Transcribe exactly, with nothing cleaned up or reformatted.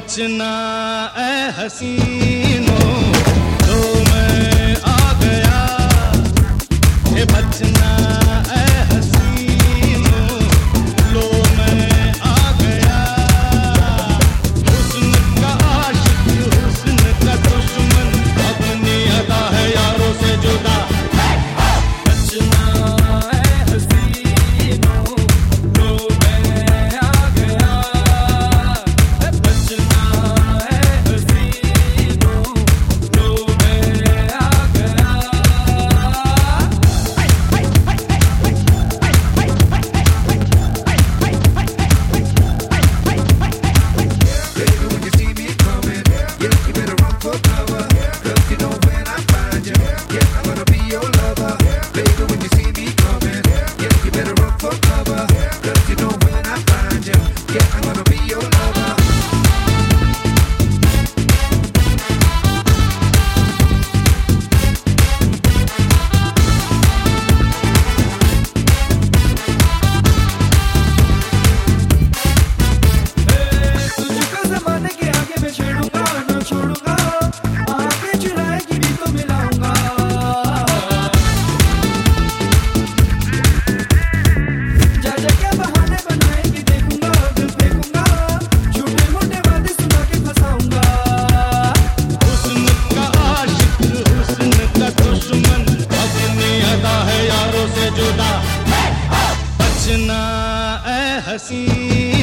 बचना ए हसीनों, लो मैं आ गया। ये बचना ए हसीनों, लो मैं आ गया। हुस्न का आशिक, हुस्न का दुश्मन, अपनी अदा है यारों से जुदा। बचना ए हसीनों, लो मैं आ गया। बचना ए हसीनों, लो मैं आ गया। बचना ए हसीन।